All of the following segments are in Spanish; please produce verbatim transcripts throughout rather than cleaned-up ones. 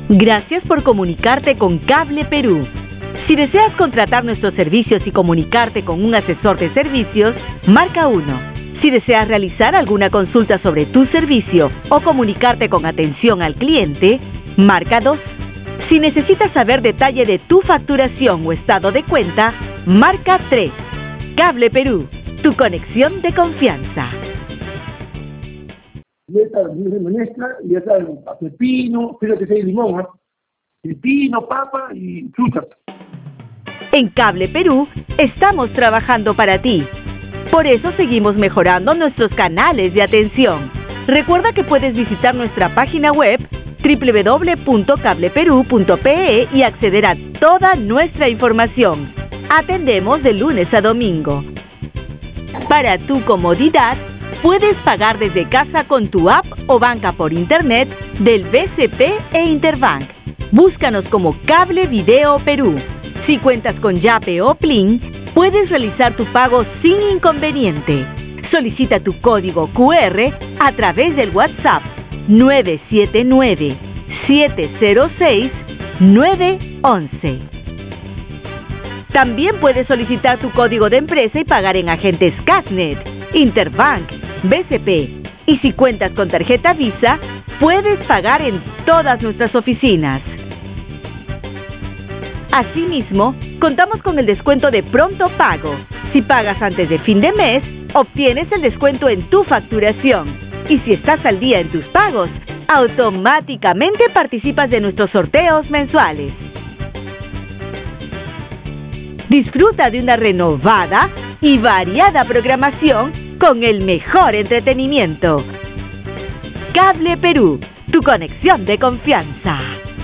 Gracias por comunicarte con Cable Perú. Si deseas contratar nuestros servicios y comunicarte con un asesor de servicios, marca uno. Si deseas realizar alguna consulta sobre tu servicio o comunicarte con atención al cliente, marca dos. Si necesitas saber detalle de tu facturación o estado de cuenta, marca tres. Cable Perú, tu conexión de confianza. Y esta menestra, y esta pepino, fíjate que hay limón, ¿eh? Pepino, papa y fruta. En Cable Perú estamos trabajando para ti. Por eso seguimos mejorando nuestros canales de atención. Recuerda que puedes visitar nuestra página web doble u doble u doble u punto cable perú punto pe e y acceder a toda nuestra información. Atendemos de lunes a domingo. Para tu comodidad, puedes pagar desde casa con tu app o banca por internet del B C P e Interbank. Búscanos como Cable Video Perú. Si cuentas con Yape o Plin, puedes realizar tu pago sin inconveniente. Solicita tu código cu erre a través del WhatsApp nueve siete nueve, siete cero seis, nueve once. También puedes solicitar tu código de empresa y pagar en agentes Casnet, Interbank, B C P. Y si cuentas con tarjeta Visa, puedes pagar en todas nuestras oficinas. Asimismo, contamos con el descuento de pronto pago. Si pagas antes de fin de mes, obtienes el descuento en tu facturación. Y si estás al día en tus pagos, automáticamente participas de nuestros sorteos mensuales. Disfruta de una renovada y variada programación con el mejor entretenimiento. Cable Perú, tu conexión de confianza.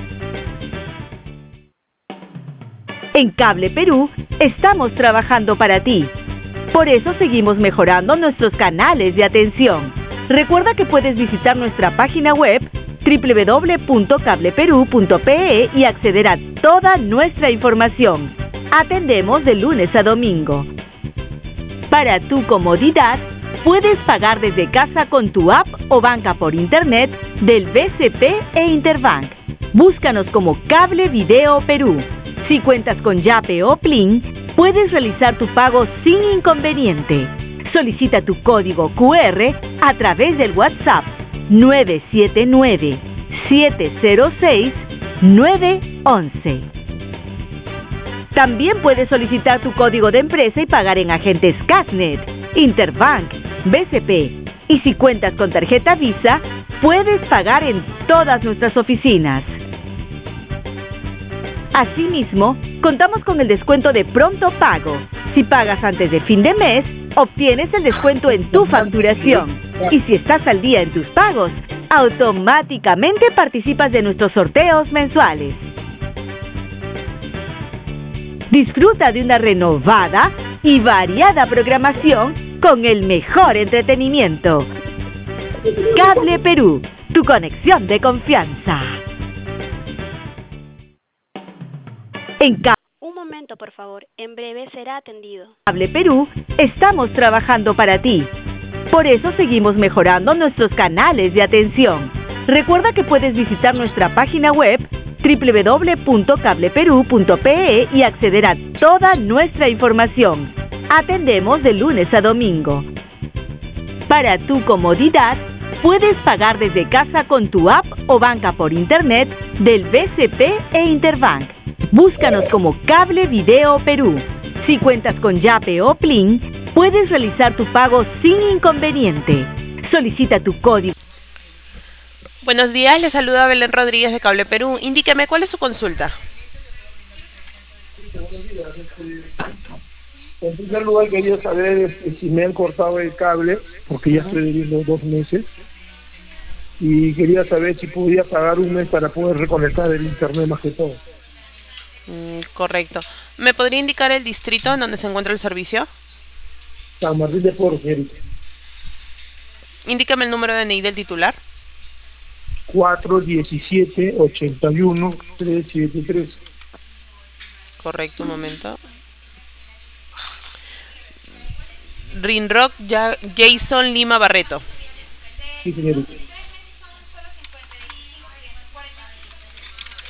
En Cable Perú estamos trabajando para ti. Por eso seguimos mejorando nuestros canales de atención. Recuerda que puedes visitar nuestra página web doble u doble u doble u punto cable perú punto pe e y acceder a toda nuestra información. Atendemos de lunes a domingo. Para tu comodidad, puedes pagar desde casa con tu app o banca por internet del B C P e Interbank. Búscanos como Cable Video Perú. Si cuentas con Yape o Plin, puedes realizar tu pago sin inconveniente. Solicita tu código cu erre a través del WhatsApp nueve siete nueve, siete cero seis, nueve once. También puedes solicitar tu código de empresa y pagar en agentes Casnet, Interbank, B C P. Y si cuentas con tarjeta Visa, puedes pagar en todas nuestras oficinas. Asimismo, contamos con el descuento de pronto pago. Si pagas antes de fin de mes, obtienes el descuento en tu facturación. Y si estás al día en tus pagos, automáticamente participas de nuestros sorteos mensuales. Disfruta de una renovada y variada programación con el mejor entretenimiento. Cable Perú, tu conexión de confianza. En Cable Un momento, por favor. En breve será atendido. Cable Perú estamos trabajando para ti. Por eso seguimos mejorando nuestros canales de atención. Recuerda que puedes visitar nuestra página web doble u doble u doble u punto cable perú punto pe e y acceder a toda nuestra información. Atendemos de lunes a domingo. Para tu comodidad, puedes pagar desde casa con tu app o banca por internet del B C P e Interbank. Búscanos como Cable Video Perú. Si cuentas con Yape o Plin, puedes realizar tu pago sin inconveniente. Solicita tu código. Buenos días, le saluda Belén Rodríguez de Cable Perú. Indíqueme, ¿cuál es su consulta? En primer lugar, quería saber este, si me han cortado el cable, porque ya estoy debiendo dos meses. Y quería saber si podía pagar un mes para poder reconectar el internet más que todo. Mm, correcto. ¿Me podría indicar el distrito en donde se encuentra el servicio? San Martín de Porres, señorita. Indícame el número de N I del titular. cuatro diecisiete ochenta y uno trescientos setenta y tres. Correcto, un momento. Rinrock ya Jason Lima Barreto. Sí, señorita.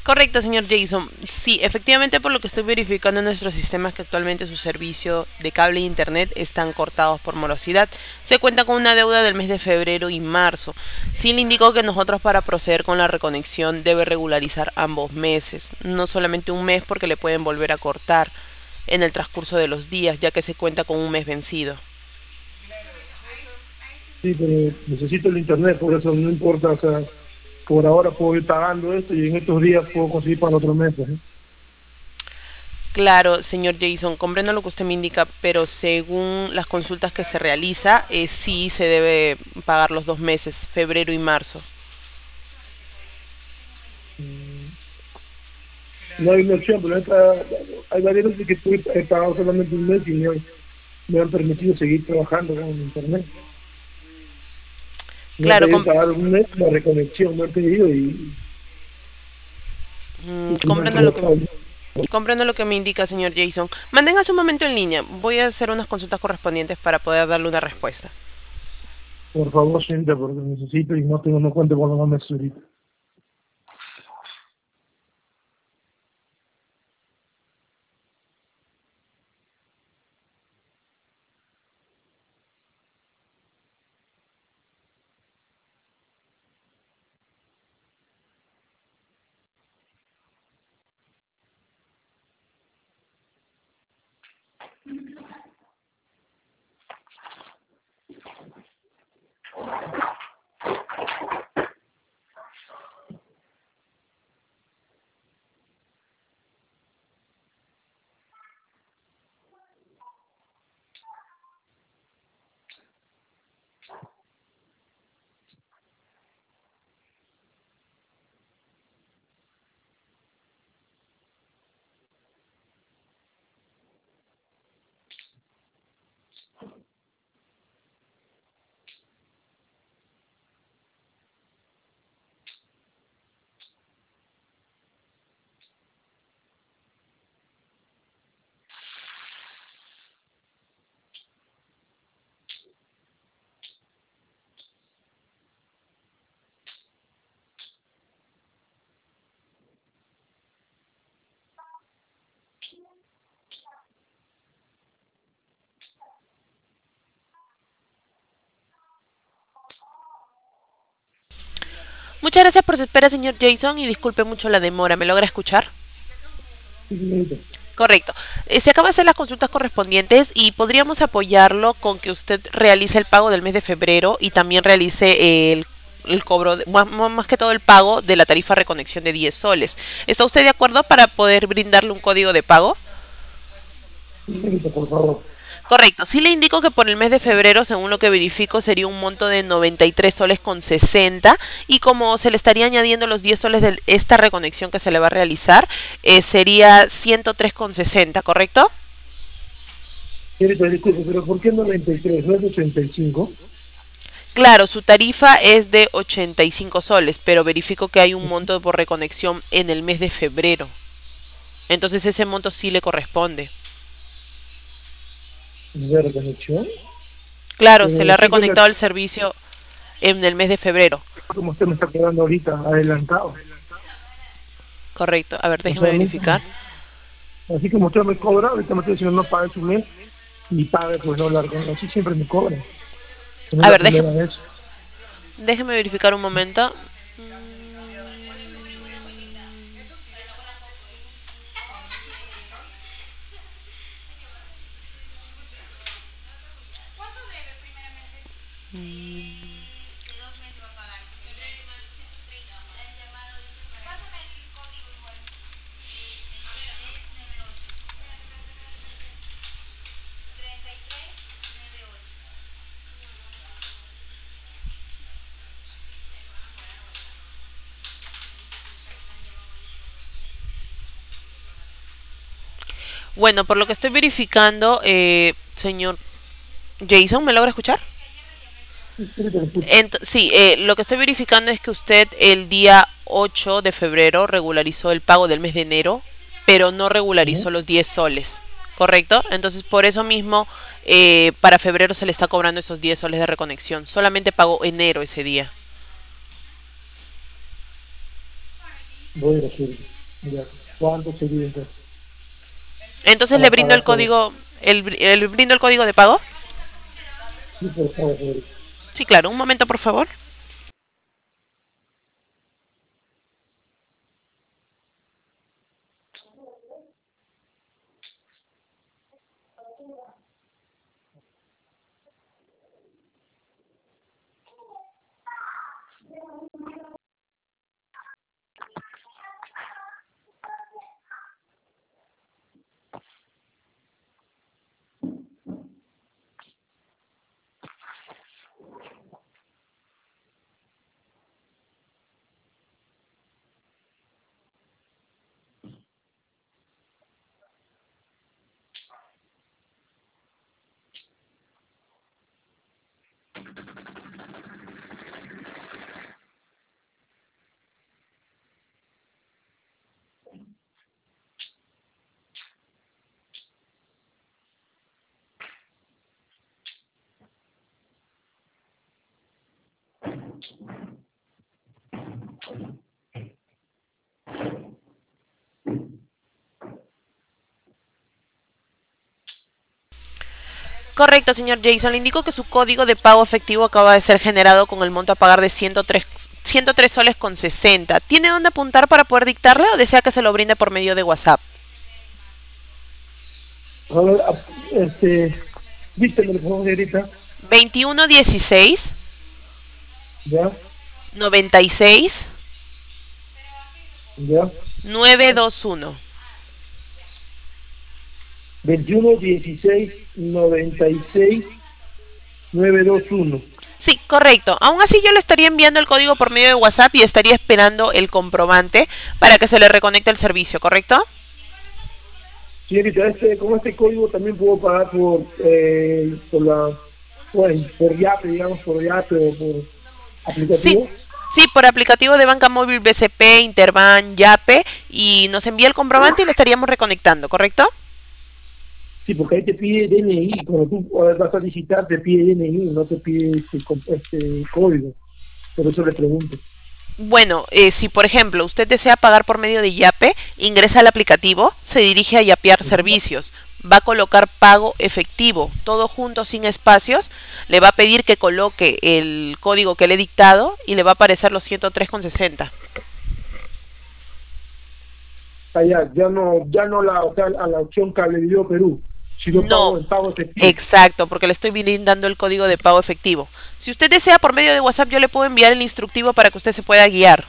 Correcto, señor Jason. Sí, efectivamente, por lo que estoy verificando en nuestros sistemas, que actualmente su servicio de cable e internet están cortados por morosidad. Se cuenta con una deuda del mes de febrero y marzo. Sí le indicó que nosotros, para proceder con la reconexión, debe regularizar ambos meses, no solamente un mes, porque le pueden volver a cortar en el transcurso de los días, ya que se cuenta con un mes vencido. Sí, pero necesito el internet, por eso no importa, o sea, por ahora puedo ir pagando esto y en estos días puedo conseguir para otro mes, ¿eh? Claro, señor Jason, comprendo lo que usted me indica, pero según las consultas que se realiza, eh, sí se debe pagar los dos meses, febrero y marzo. Mm, No hay una opción, pero esta, hay varias veces que estoy- he pagado solamente un mes y me, han me han permitido seguir trabajando con el internet. Me han Claro, pedido com- pagar un mes la reconexión, me han pedido y, mm, y me han comprendo lo que colocado. comprendo lo que me indica, señor Jason. Manténgase un momento en línea. Voy a hacer unas consultas correspondientes para poder darle una respuesta. Por favor, señorita, porque necesito y no tengo no cuenta con los meses ahorita. Muchas gracias por su espera, señor Jason, y disculpe mucho la demora. ¿Me logra escuchar? Sí, señorita. Correcto. Eh, se acaba de hacer las consultas correspondientes y podríamos apoyarlo con que usted realice el pago del mes de febrero y también realice el, el cobro, de- más, más que todo el pago de la tarifa reconexión de diez soles. ¿Está usted de acuerdo para poder brindarle un código de pago? Sí, señorita, por favor. Correcto. Sí le indico que por el mes de febrero, según lo que verifico, sería un monto de noventa y tres soles con sesenta, y como se le estaría añadiendo los diez soles de esta reconexión que se le va a realizar, eh, sería ciento tres con sesenta, ¿correcto? Señorita, disculpe, pero ¿por qué noventa y tres? ¿No es ochenta y cinco? Claro, su tarifa es de ochenta y cinco soles, pero verifico que hay un monto por reconexión en el mes de febrero. Entonces ese monto sí le corresponde. ¿De reconexión? Claro, se le Pero ha siempre reconectado el servicio en el mes de febrero. como usted me está quedando ahorita adelantado. Correcto. A ver, O déjeme sea, nunca- verificar. así como usted me cobra, ahorita me está diciendo no pague su mes, ni pague pues no largo. Así siempre me cobran. Que no es A la ver, déjeme, primera vez. déjeme verificar un momento. Bueno, por lo que estoy verificando, eh, señor Jason, ¿me logra escuchar? Sí, sí, te lo escucho. Ent- sí, eh, lo que estoy verificando es que usted el día ocho de febrero regularizó el pago del mes de enero, pero no ¿No? regularizó los diez soles, ¿correcto? Entonces, por eso mismo, eh, para febrero se le está cobrando esos diez soles de reconexión. Solamente pagó enero ese día. Voy a ir a hacer. Ya. ¿Cuánto sería entonces? Entonces le Para brindo el pagar todo. código, el, br- el brindo el código de pago. Sí, por favor, señorita. Sí, claro, un momento por favor. Correcto, señor Jason. Le indico que su código de pago efectivo acaba de ser generado con el monto a pagar de ciento tres, ciento tres soles con sesenta. ¿Tiene dónde apuntar para poder dictarle o desea que se lo brinde por medio de WhatsApp? A ver, a- este, díctemelo, por favor, señorita. veintiuno dieciséis Ya, noventa y seis ya. nueve dos uno. veintiuno, dieciséis, noventa y seis, novecientos veintiuno. Sí, correcto. Aún así yo le estaría enviando el código por medio de WhatsApp y estaría esperando el comprobante para que se le reconecte el servicio, ¿correcto? Señorita, este, con este código también puedo pagar por, eh, por la, bueno, por Yape, digamos, por Yape o por Sí, aplicativo. sí, por aplicativo de banca móvil B C P, Interbank, Yape y nos envía el comprobante y le estaríamos reconectando, ¿correcto? Sí, porque ahí te pide D N I, cuando tú eh, vas a licitar te pide D N I, no te pide este, co- este código. Por eso le pregunto. Bueno, eh, si por ejemplo usted desea pagar por medio de Yape, ingresa al aplicativo, se dirige a Yapear Ujú. servicios, va a colocar pago efectivo, todo junto sin espacios, le va a pedir que coloque el código que le he dictado y le va a aparecer los ciento tres con sesenta. Ah, ya, ya no, ya no la, o sea, a la opción Cable Video Perú, sino No, pago en pago efectivo. exacto, porque le estoy brindando el código de pago efectivo. Si usted desea por medio de WhatsApp, yo le puedo enviar el instructivo para que usted se pueda guiar.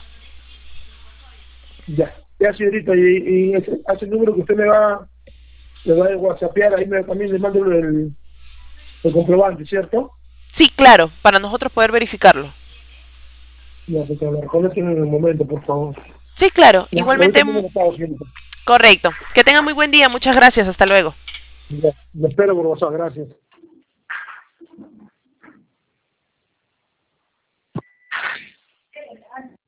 Ya, ya señorita, y, y ese, a ese número que usted me va, le va a whatsappear, ahí me, también le mando el, el comprobante, ¿cierto? Sí, claro, para nosotros poder verificarlo. Ya, porque me reconecten en el momento, por favor. Sí, claro, Ya, y igualmente, ahorita mismo mm, lo pago, señorita. correcto. Que tenga muy buen día, muchas gracias, hasta luego. Ya, lo espero por WhatsApp, gracias.